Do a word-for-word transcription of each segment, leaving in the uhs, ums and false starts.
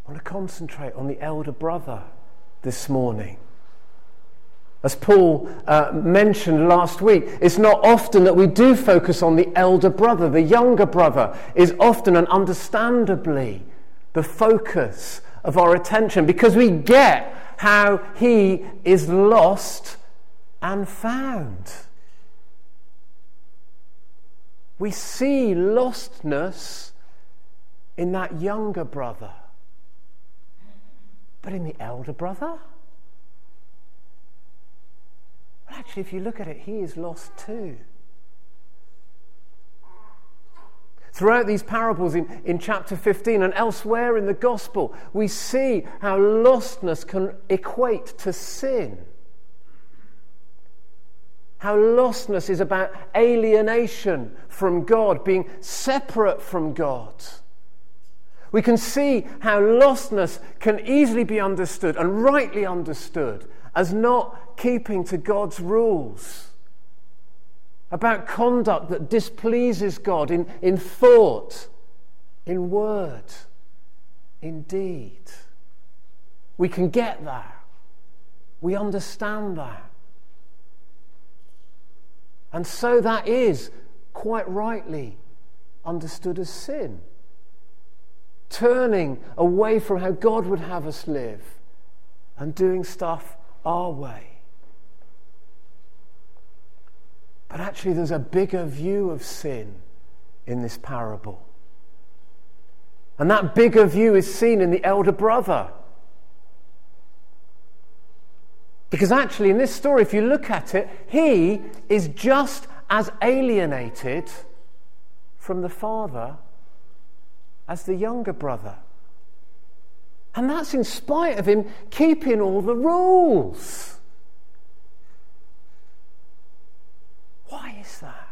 I want to concentrate on the elder brother this morning. As Paul uh, mentioned last week, it's not often that we do focus on the elder brother. The younger brother is often and understandably the focus of our attention because we get how he is lost and found. We see lostness in that younger brother. But in the elder brother? Well, actually, if you look at it, he is lost too. Throughout these parables in, in chapter fifteen and elsewhere in the gospel, we see how lostness can equate to sin. How lostness is about alienation from God, being separate from God. We can see how lostness can easily be understood and rightly understood as not keeping to God's rules, about conduct that displeases God in, in thought, in word, in deed. We can get that. We understand that. And so that is quite rightly understood as sin. Turning away from how God would have us live and doing stuff our way. But actually there's a bigger view of sin in this parable. And that bigger view is seen in the elder brother. Because actually in this story, if you look at it, he is just as alienated from the father as the younger brother. And that's in spite of him keeping all the rules. Why is that?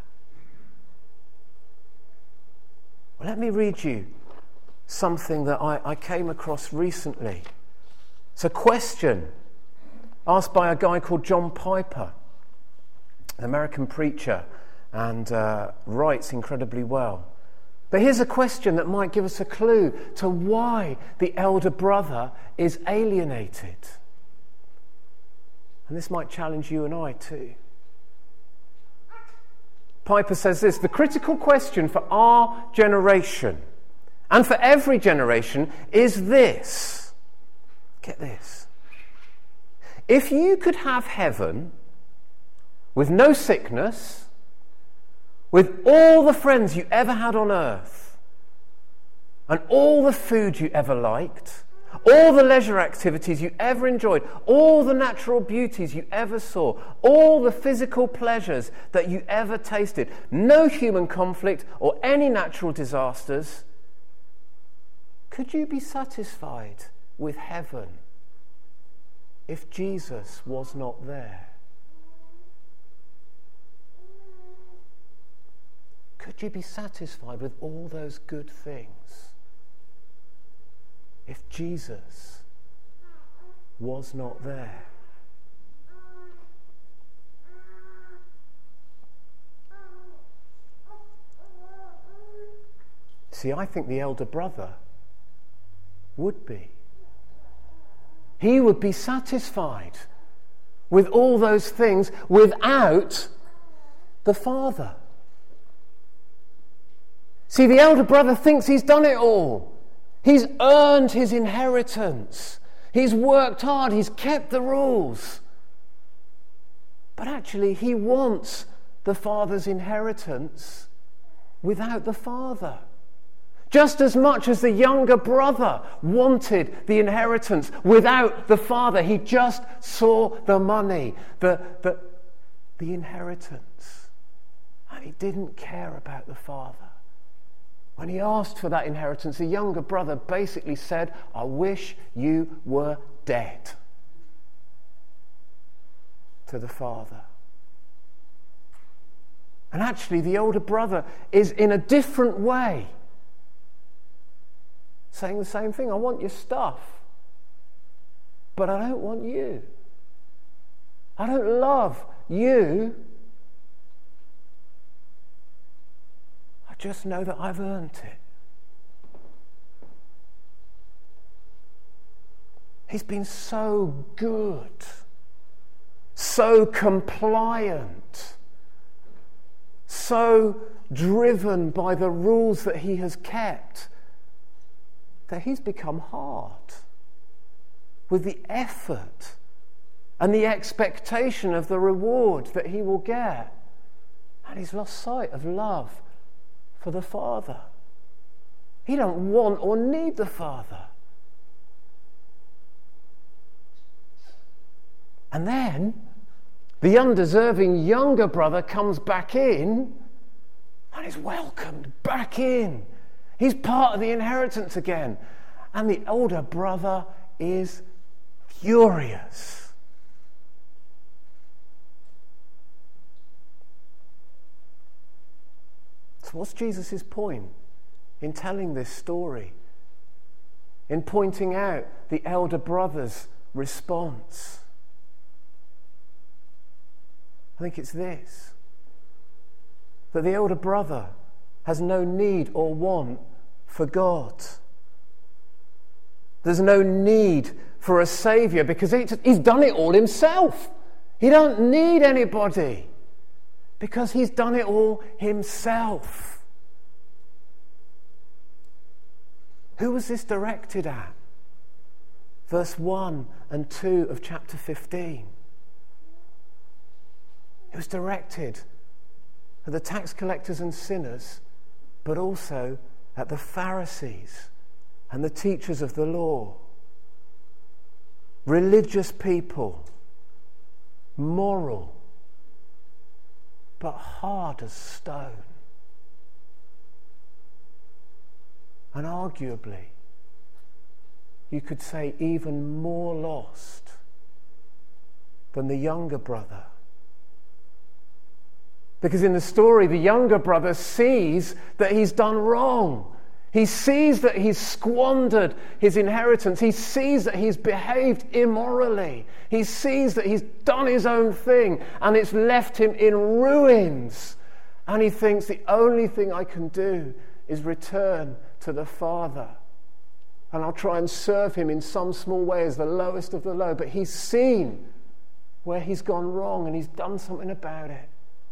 Well, let me read you something that I, I came across recently. It's a question asked by a guy called John Piper, an American preacher, and uh, writes incredibly well. But here's a question that might give us a clue to why the elder brother is alienated. And this might challenge you and I too. Piper says this: the critical question for our generation, and for every generation, is this. Get this. If you could have heaven with no sickness, with all the friends you ever had on earth, and all the food you ever liked, all the leisure activities you ever enjoyed, all the natural beauties you ever saw, all the physical pleasures that you ever tasted, no human conflict or any natural disasters, could you be satisfied with heaven if Jesus was not there? Could you be satisfied with all those good things if Jesus was not there? See, I think the elder brother would be. He would be satisfied with all those things without the father. See, the elder brother thinks he's done it all. He's earned his inheritance. He's worked hard. He's kept the rules. But actually, he wants the father's inheritance without the father. Just as much as the younger brother wanted the inheritance without the father. He just saw the money, the, the, the inheritance. And he didn't care about the father. When he asked for that inheritance, the younger brother basically said, I wish you were dead, to the father. And actually, the older brother is in a different way saying the same thing. I want your stuff, but I don't want you. I don't love you. I just know that I've earned it. He's been so good, so compliant, so driven by the rules that he has kept, that he's become hard with the effort and the expectation of the reward that he will get. And he's lost sight of love for the Father. He don't want or need the Father. And then the undeserving younger brother comes back in and is welcomed back in. He's part of the inheritance again. And the older brother is furious. So what's Jesus' point in telling this story? In pointing out the elder brother's response? I think it's this: that the elder brother has no need or want for God. There's no need for a saviour because he's done it all himself. He don't need anybody because he's done it all himself. Who was this directed at? Verse one and two of chapter fifteen. It was directed at the tax collectors and sinners, but also at the Pharisees and the teachers of the law. Religious people, moral, but hard as stone. And arguably, you could say even more lost than the younger brother. Because in the story, the younger brother sees that he's done wrong. He sees that he's squandered his inheritance. He sees that he's behaved immorally. He sees that he's done his own thing and it's left him in ruins. And he thinks the only thing I can do is return to the Father. And I'll try and serve him in some small way as the lowest of the low. But he's seen where he's gone wrong and he's done something about it.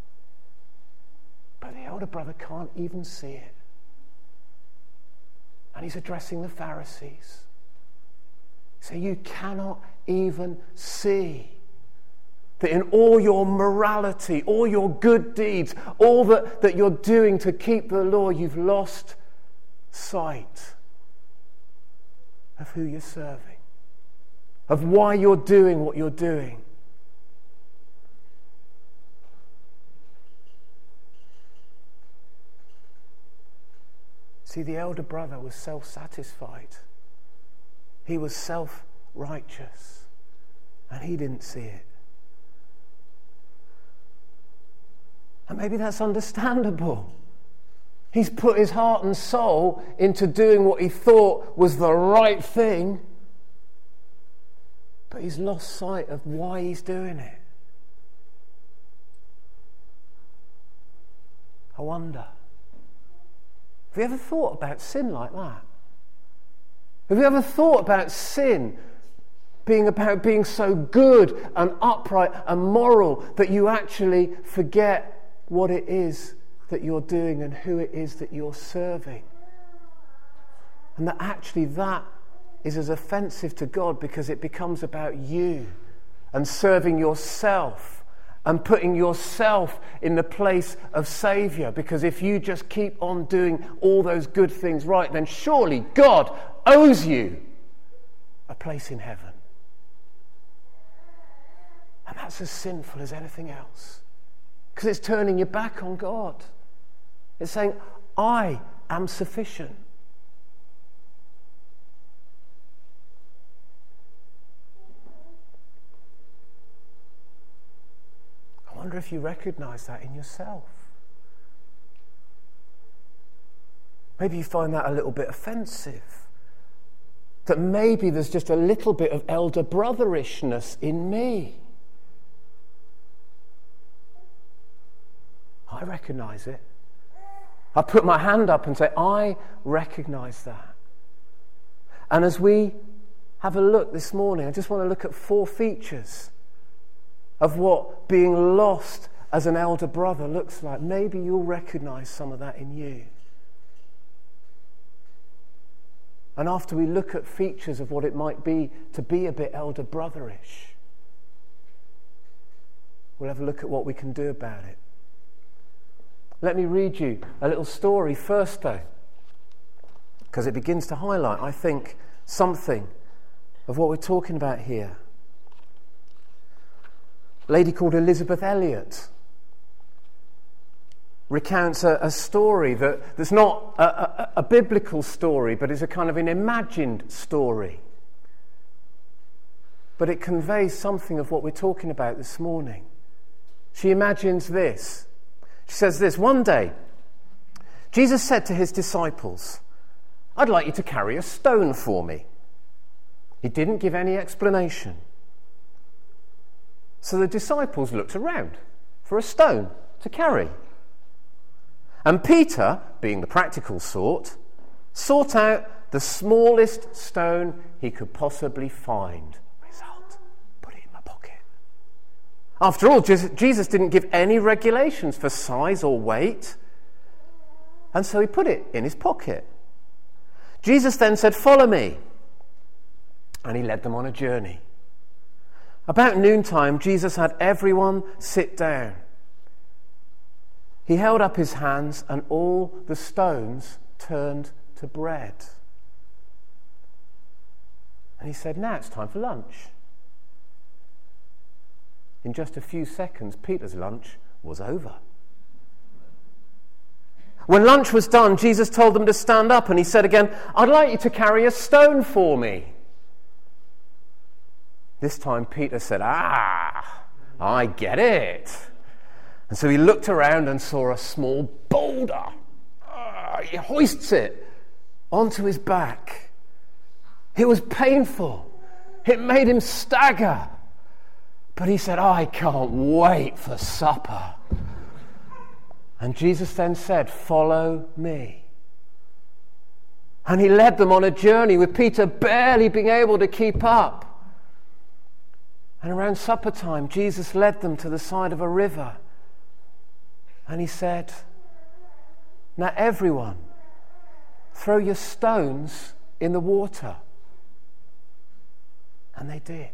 But the elder brother can't even see it. And he's addressing the Pharisees. So you cannot even see that in all your morality, all your good deeds, all that, that you're doing to keep the law, you've lost sight of who you're serving, of why you're doing what you're doing. See, the elder brother was self-satisfied. He was self-righteous. And he didn't see it. And maybe that's understandable. He's put his heart and soul into doing what he thought was the right thing. But he's lost sight of why he's doing it. I wonder. Have you ever thought about sin like that? Have you ever thought about sin being about being so good and upright and moral that you actually forget what it is that you're doing and who it is that you're serving? And that actually that is as offensive to God because it becomes about you and serving yourself and putting yourself in the place of Saviour. Because if you just keep on doing all those good things right, then surely God owes you a place in heaven. And that's as sinful as anything else. Because it's turning your back on God. It's saying, I am sufficient. I wonder if you recognise that in yourself. Maybe you find that a little bit offensive. That maybe there's just a little bit of elder brotherishness in me. I recognise it. I put my hand up and say, I recognise that. And as we have a look this morning. I just want to look at four features of what being lost as an elder brother looks like. Maybe you'll recognize some of that in you. And after we look at features of what it might be to be a bit elder brotherish, we'll have a look at what we can do about it. Let me read you a little story first, though, because it begins to highlight, I think, something of what we're talking about here. A lady called Elizabeth Elliot recounts a, a story that, that's not a, a, a biblical story, but is a kind of an imagined story. But it conveys something of what we're talking about this morning. She imagines this. She says this: one day, Jesus said to his disciples, "I'd like you to carry a stone for me." He didn't give any explanation. So the disciples looked around for a stone to carry. And Peter, being the practical sort, sought out the smallest stone he could possibly find. Result, put it in my pocket. After all, Jesus didn't give any regulations for size or weight, and so he put it in his pocket. Jesus then said, "Follow me," and he led them on a journey. About noontime, Jesus had everyone sit down. He held up his hands, and all the stones turned to bread. And he said, "Now it's time for lunch." In just a few seconds, Peter's lunch was over. When lunch was done, Jesus told them to stand up, and he said again, "I'd like you to carry a stone for me." This time Peter said, "Ah, I get it." And so he looked around and saw a small boulder. Ah, he hoists it onto his back. It was painful. It made him stagger. But he said, "I can't wait for supper." And Jesus then said, "Follow me." And he led them on a journey with Peter barely being able to keep up. And around supper time, Jesus led them to the side of a river. And he said, "Now everyone, throw your stones in the water." And they did.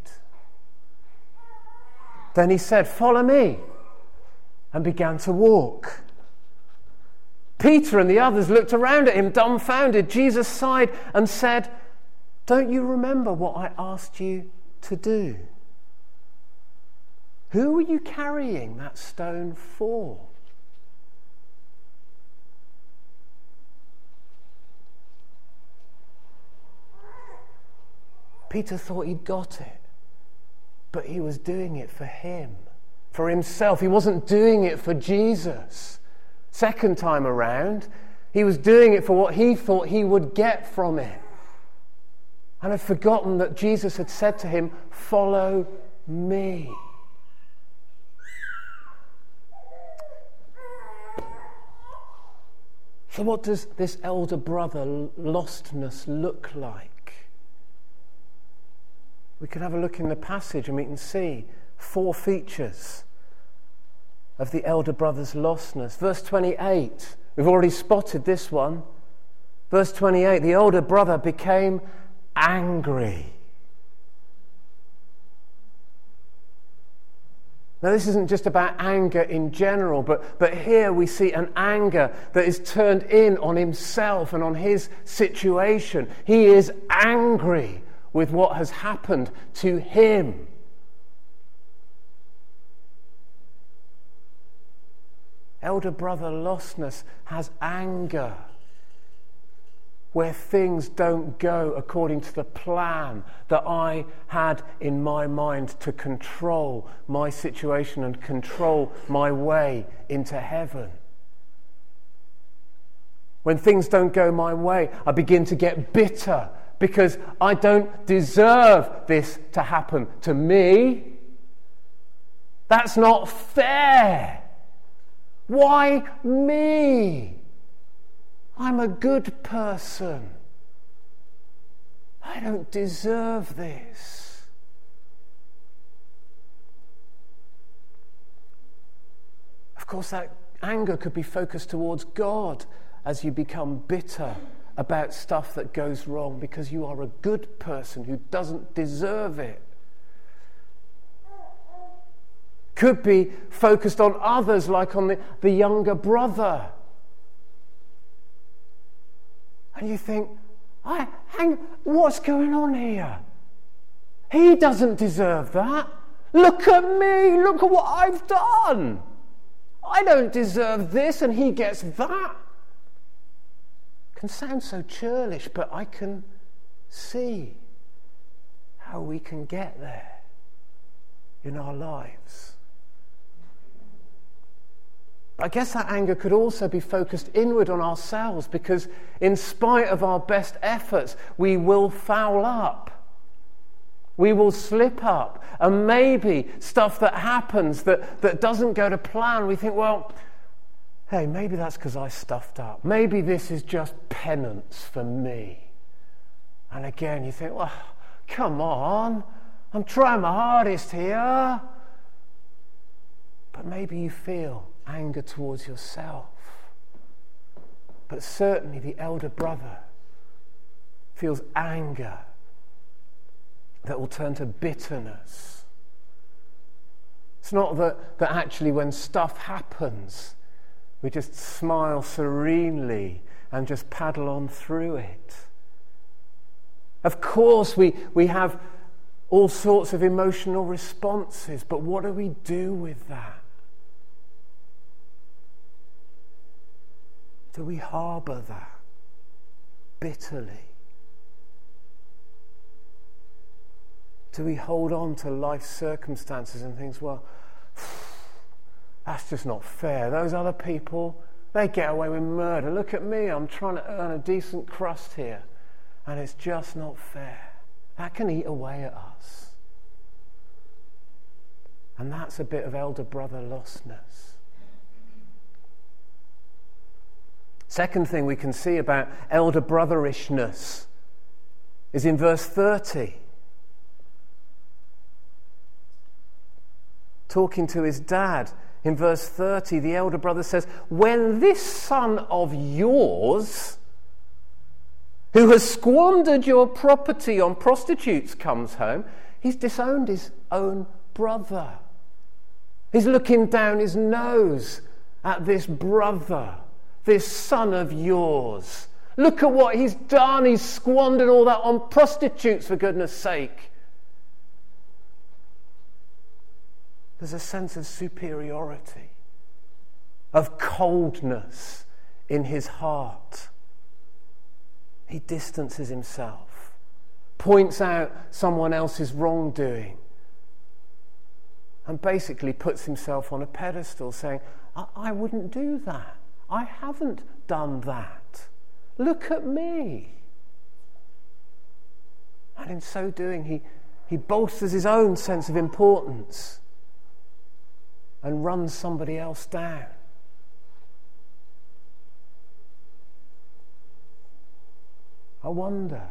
Then he said, "Follow me," and began to walk. Peter and the others looked around at him, dumbfounded. Jesus sighed and said, "Don't you remember what I asked you to do? Who were you carrying that stone for?" Peter thought he'd got it, but he was doing it for him, for himself. He wasn't doing it for Jesus. Second time around, he was doing it for what he thought he would get from it, and had forgotten that Jesus had said to him, "Follow me." So what does this elder brother lostness look like? We can have a look in the passage and we can see four features of the elder brother's lostness. Verse twenty-eight, we've already spotted this one. Verse twenty-eight, the elder brother became angry. Now, this isn't just about anger in general, but, but here we see an anger that is turned in on himself and on his situation. He is angry with what has happened to him. Elder brother lostness has anger where things don't go according to the plan that I had in my mind to control my situation and control my way into heaven. When things don't go my way, I begin to get bitter because I don't deserve this to happen to me. That's not fair. Why me? I'm a good person. I I don't deserve this. Of course, that anger could be focused towards God as you become bitter about stuff that goes wrong because you are a good person who doesn't deserve it. Could be focused on others, like on the, the younger brother. And you think, I, hang, what's going on here? He doesn't deserve that. Look at me, look at what I've done. I don't deserve this and he gets that. Can sound so churlish, but I can see how we can get there in our lives. I guess that anger could also be focused inward on ourselves, because in spite of our best efforts, we will foul up. We will slip up. And maybe stuff that happens that, that doesn't go to plan, we think, well, hey, maybe that's because I stuffed up. Maybe this is just penance for me. And again, you think, well, come on, I'm trying my hardest here. But maybe you feel anger towards yourself. But certainly the elder brother feels anger that will turn to bitterness. It's not that, that actually when stuff happens, we just smile serenely and just paddle on through it. Of course, we, we have all sorts of emotional responses, but what do we do with that? Do we harbour that bitterly? Do we hold on to life circumstances and things, well, that's just not fair. Those other people, they get away with murder. Look at me, I'm trying to earn a decent crust here, and it's just not fair. That can eat away at us. And that's a bit of elder brother lostness. Second thing we can see about elder brotherishness is in verse thirty. Talking to his dad, in verse thirty, the elder brother says, when this son of yours, who has squandered your property on prostitutes, comes home, he's disowned his own brother. He's looking down his nose at this brother, this son of yours. Look at what he's done. He's squandered all that on prostitutes, for goodness sake. There's a sense of superiority, of coldness in his heart. He distances himself, points out someone else's wrongdoing, and basically puts himself on a pedestal, saying, I, I wouldn't do that. I haven't done that. Look at me. And in so doing, he, he bolsters his own sense of importance and runs somebody else down. I wonder.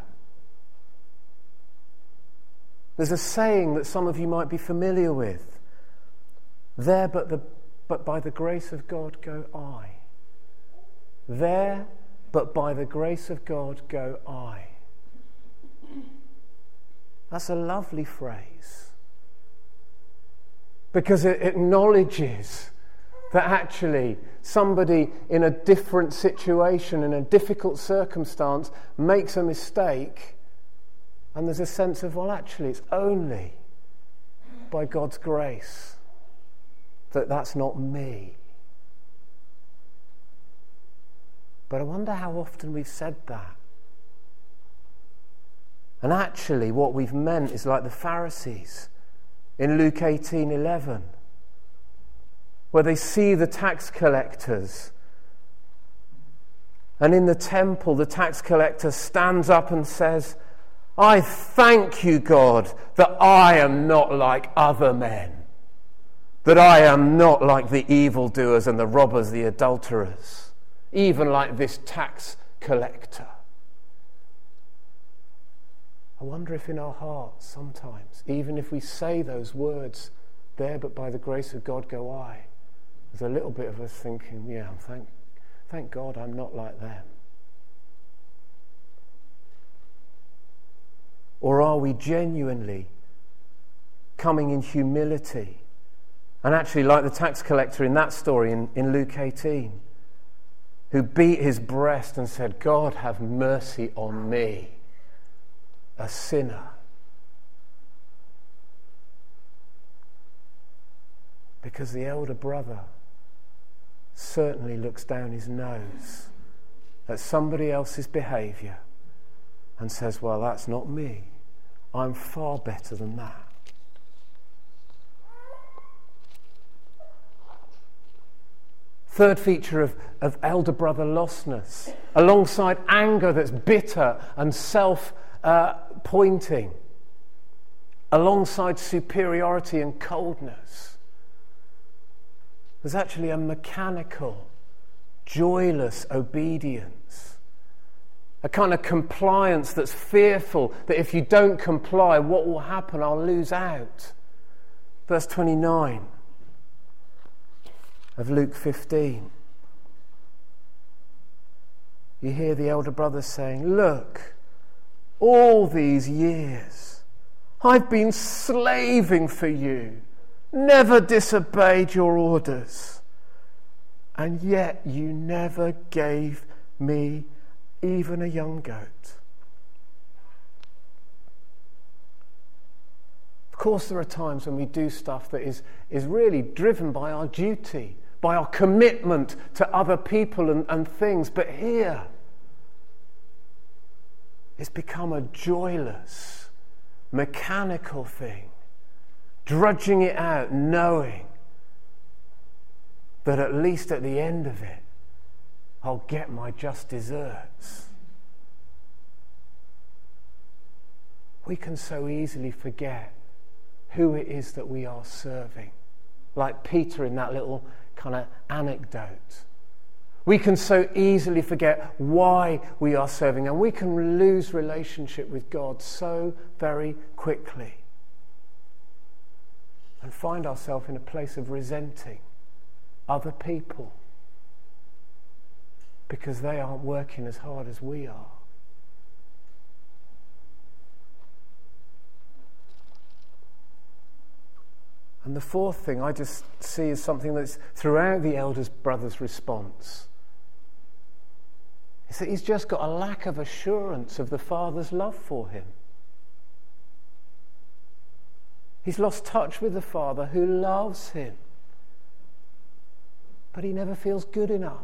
There's a saying that some of you might be familiar with. There but the but by the grace of God go I. There but by the grace of God go I. That's a lovely phrase, because it acknowledges that actually somebody in a different situation, in a difficult circumstance, makes a mistake, and there's a sense of, well, actually, it's only by God's grace that that's not me. But I wonder how often we've said that. And actually what we've meant is like the Pharisees in Luke eighteen eleven, where they see the tax collectors, and in the temple the tax collector stands up and says, I thank you, God, that I am not like other men, that I am not like the evildoers and the robbers, the adulterers, even like this tax collector. I wonder if in our hearts sometimes, even if we say those words, there but by the grace of God go I, there's a little bit of us thinking, yeah, thank, thank God I'm not like them. Or are we genuinely coming in humility? And actually, like the tax collector in that story in, in Luke eighteen, who beat his breast and said, God, have mercy on me, a sinner. Because the elder brother certainly looks down his nose at somebody else's behaviour and says, well, that's not me. I'm far better than that. Third feature of, of elder brother lostness, alongside anger that's bitter and self-pointing, uh, alongside superiority and coldness, there's actually a mechanical, joyless obedience. A kind of compliance that's fearful that if you don't comply, what will happen? I'll lose out. Verse twenty-nine of Luke fifteen. You hear the elder brother saying, look, all these years I've been slaving for you, never disobeyed your orders, and yet you never gave me even a young goat. Of course, there are times when we do stuff that is, is really driven by our duty, by our commitment to other people and, and things. But here, it's become a joyless, mechanical thing, drudging it out, knowing that at least at the end of it, I'll get my just desserts. We can so easily forget who it is that we are serving. Like Peter in that little kind of anecdote. We can so easily forget why we are serving, and we can lose relationship with God so very quickly and find ourselves in a place of resenting other people because they aren't working as hard as we are. And the fourth thing I just see is something that's throughout the elders' brother's response. Is that he's just got a lack of assurance of the Father's love for him. He's lost touch with the Father who loves him. But he never feels good enough.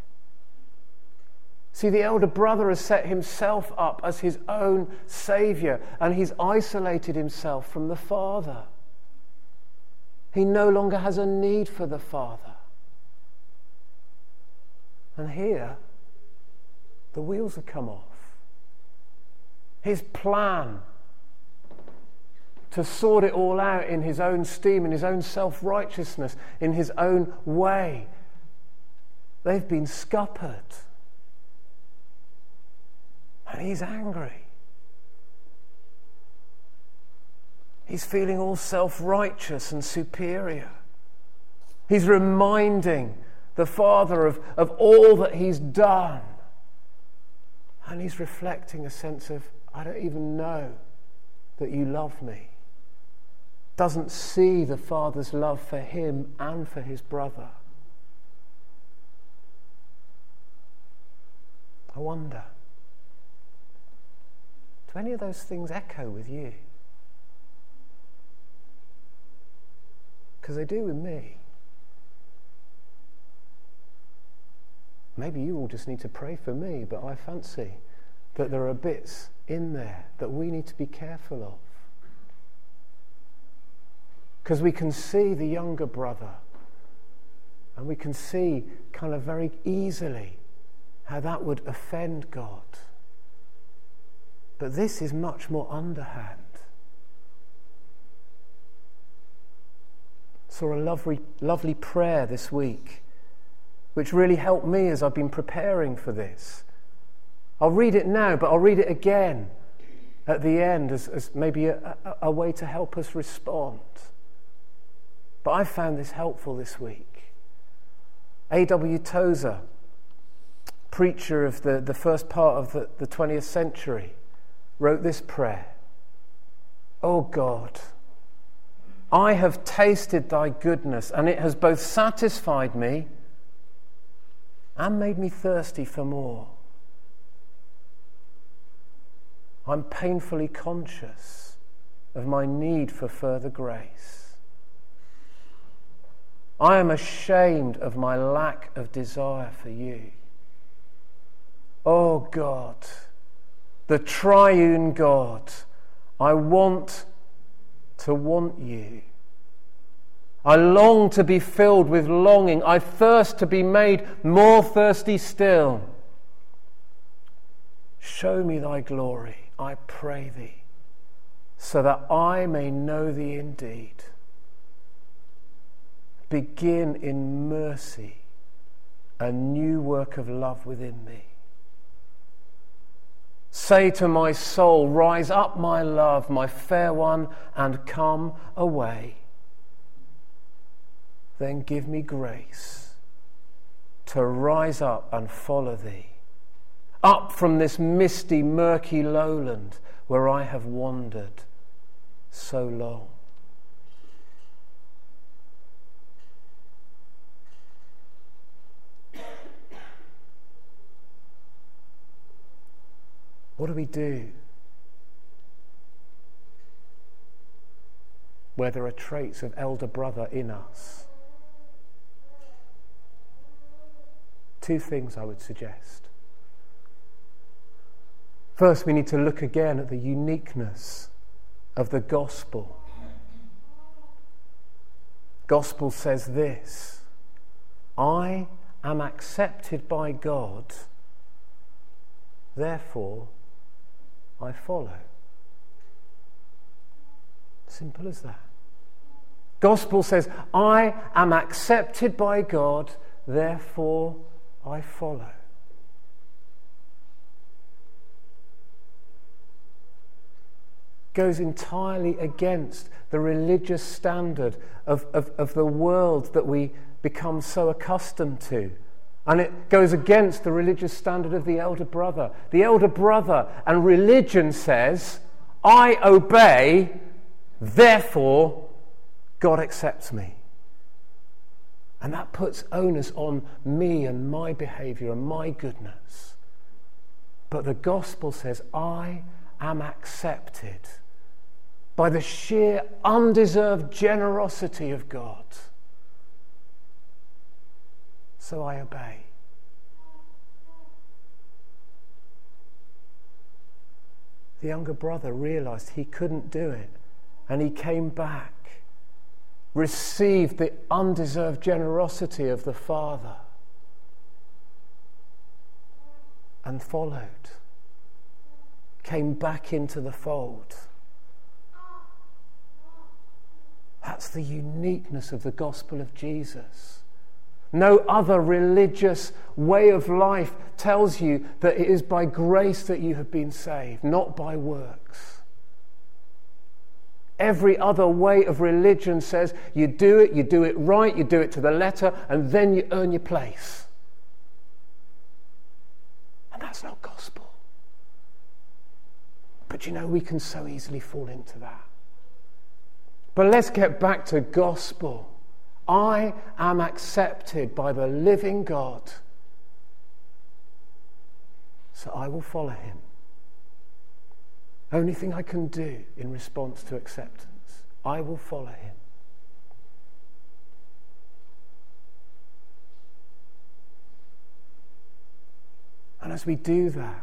See, the elder brother has set himself up as his own saviour, and he's isolated himself from the Father. He no longer has a need for the Father. And here, the wheels have come off. His plan to sort it all out in his own steam, in his own self-righteousness, in his own way, they've been scuppered. And he's angry. He's feeling all self-righteous and superior. He's reminding the Father of, of all that he's done. And he's reflecting a sense of, I don't even know that you love me. Doesn't see the Father's love for him and for his brother. I wonder, do any of those things echo with you? Because they do with me. Maybe you all just need to pray for me, but I fancy that there are bits in there that we need to be careful of. Because we can see the younger brother, and we can see kind of very easily how that would offend God. But this is much more underhand. Saw a lovely, lovely prayer this week, which really helped me as I've been preparing for this. I'll read it now, but I'll read it again. at the end as, as maybe a, a, a way to help us respond. But I found this helpful this week. A W Tozer, preacher of the, the first part of the, the twentieth century, wrote this prayer. "O God, I have tasted thy goodness, and it has both satisfied me and made me thirsty for more. I'm painfully conscious of my need for further grace. I am ashamed of my lack of desire for you. Oh God, the triune God, I want to want you. I long to be filled with longing. I thirst to be made more thirsty still. Show me thy glory, I pray thee, so that I may know thee indeed. Begin in mercy a new work of love within me. Say to my soul, rise up, my love, my fair one, and come away. Then give me grace to rise up and follow thee, up from this misty, murky lowland where I have wandered so long." What do we do where there are traits of elder brother in us? Two things I would suggest. First, we need to look again at the uniqueness of the gospel. Gospel says this: I am accepted by God, therefore I follow. Simple as that. Gospel says, I am accepted by God, therefore I follow. Goes entirely against the religious standard of, of, of the world that we become so accustomed to. And it goes against the religious standard of the elder brother. The elder brother and religion says, I obey, therefore God accepts me. And that puts onus on me and my behavior and my goodness. But the gospel says, I am accepted by the sheer undeserved generosity of God. So I obey. The younger brother realized he couldn't do it, and he came back, received the undeserved generosity of the father, and followed, came back into the fold. That's the uniqueness of the gospel of Jesus. No other religious way of life tells you that it is by grace that you have been saved, not by works. Every other way of religion says you do it, you do it right, you do it to the letter, and then you earn your place. And that's not gospel. But you know, we can so easily fall into that. But let's get back to gospel. I am accepted by the living God, so I will follow him. Only thing I can do in response to acceptance, I will follow him. And as we do that,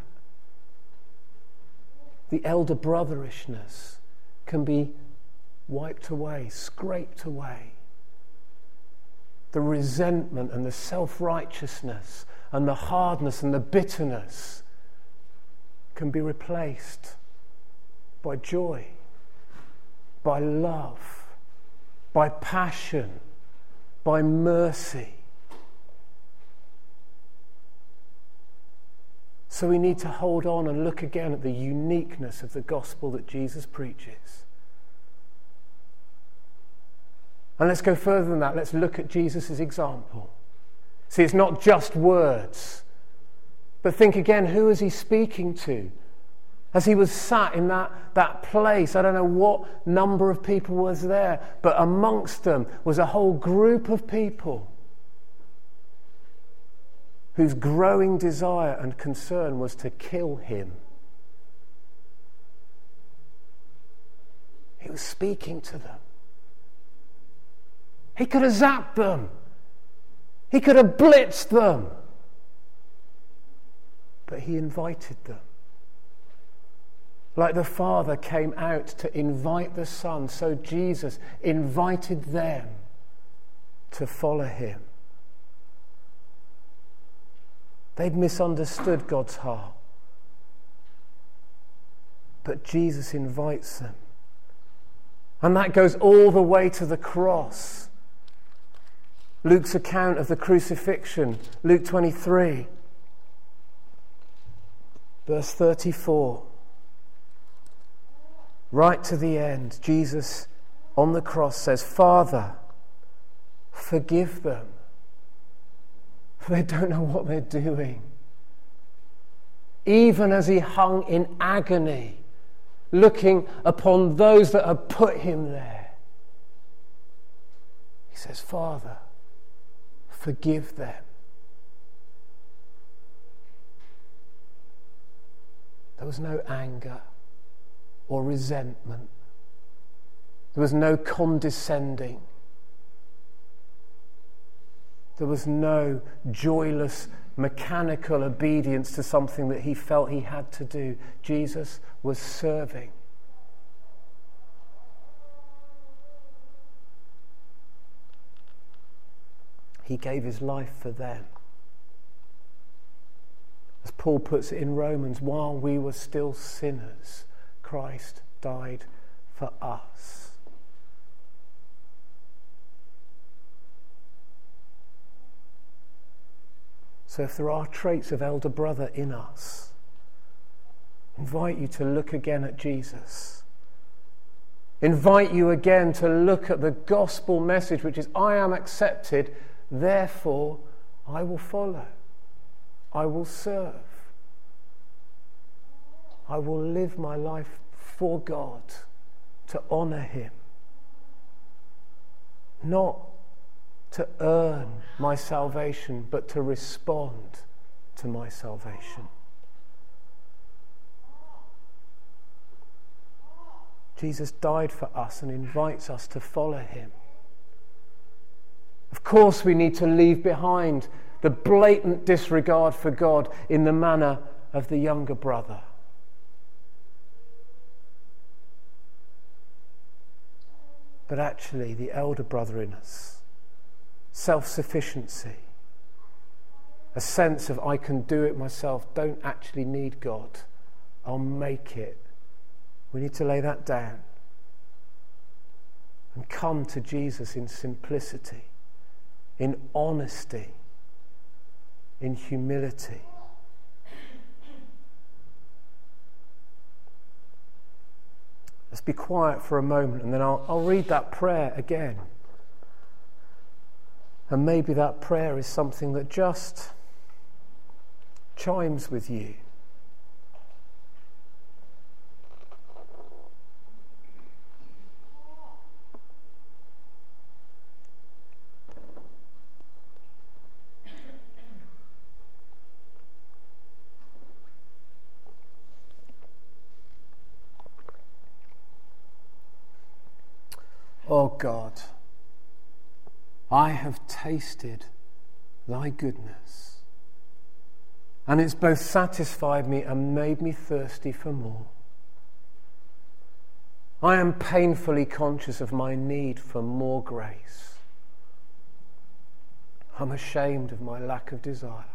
the elder brotherishness can be wiped away, scraped away. The resentment and the self-righteousness and the hardness and the bitterness can be replaced by joy, by love, by passion, by mercy. So we need to hold on and look again at the uniqueness of the gospel that Jesus preaches. And let's go further than that. Let's look at Jesus' example. See, it's not just words. But think again, who is he speaking to? As he was sat in that, that place, I don't know what number of people was there, but amongst them was a whole group of people whose growing desire and concern was to kill him. He was speaking to them. He could have zapped them. He could have blitzed them. But he invited them. Like the Father came out to invite the Son, so Jesus invited them to follow him. They'd misunderstood God's heart. But Jesus invites them. And that goes all the way to the cross. Luke's account of the crucifixion, Luke twenty-three, verse thirty-four. Right to the end, Jesus on the cross says, Father, forgive them. For they don't know what they're doing. Even as he hung in agony, looking upon those that had put him there, he says, Father, forgive them. There was no anger or resentment. There was no condescending. There was no joyless, mechanical obedience to something that he felt he had to do. Jesus was serving. He gave his life for them. As Paul puts it in Romans, while we were still sinners, Christ died for us. So if there are traits of elder brother in us, I invite you to look again at Jesus. Invite you again to look at the gospel message, which is, I am accepted, therefore I will follow. I will serve. I will live my life for God, to honour him. Not to earn my salvation, but to respond to my salvation. Jesus died for us and invites us to follow him. Of course, we need to leave behind the blatant disregard for God in the manner of the younger brother. But actually, the elder brother in us, self-sufficiency, a sense of I can do it myself, don't actually need God, I'll make it. We need to lay that down and come to Jesus in simplicity, in honesty, in humility. Let's be quiet for a moment and then I'll, I'll read that prayer again. And maybe that prayer is something that just chimes with you. Oh God, I have tasted thy goodness, and it's both satisfied me and made me thirsty for more. I am painfully conscious of my need for more grace. I'm ashamed of my lack of desire.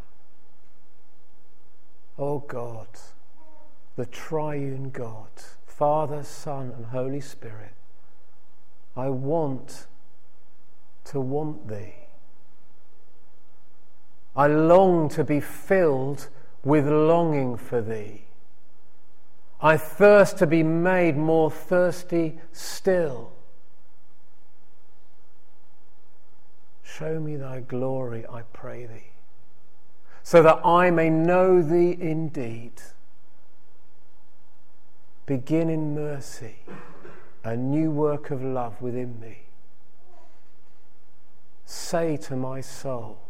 Oh God, the triune God, Father, Son, and Holy Spirit, I want to want thee. I long to be filled with longing for thee. I thirst to be made more thirsty still. Show me thy glory, I pray thee, so that I may know thee indeed. Begin in mercy a new work of love within me. Say to my soul,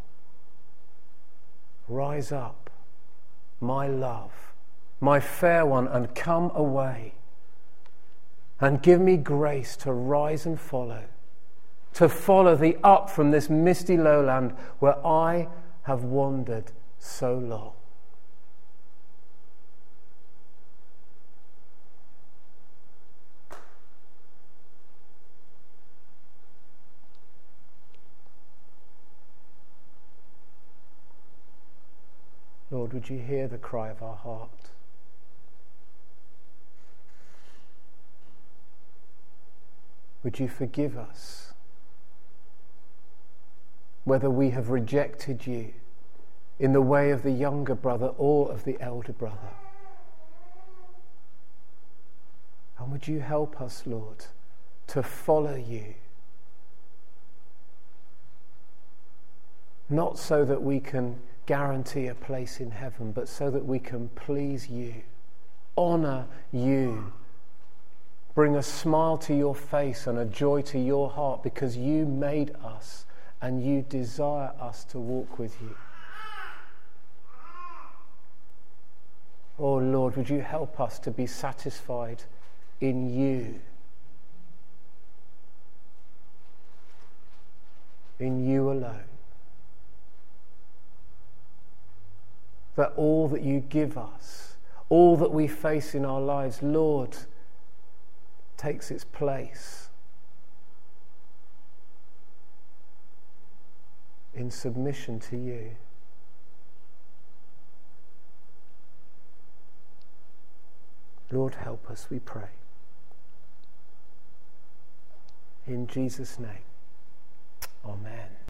rise up, my love, my fair one, and come away, and give me grace to rise and follow, to follow thee up from this misty lowland where I have wandered so long. Lord, would you hear the cry of our heart? Would you forgive us whether we have rejected you in the way of the younger brother or of the elder brother? And would you help us, Lord, to follow you, not so that we can guarantee a place in heaven, but so that we can please you, honour you, bring a smile to your face and a joy to your heart, because you made us and you desire us to walk with you. Oh Lord, would you help us to be satisfied in you, in you alone. That all that you give us, all that we face in our lives, Lord, takes its place in submission to you. Lord, help us, we pray. In Jesus' name, amen.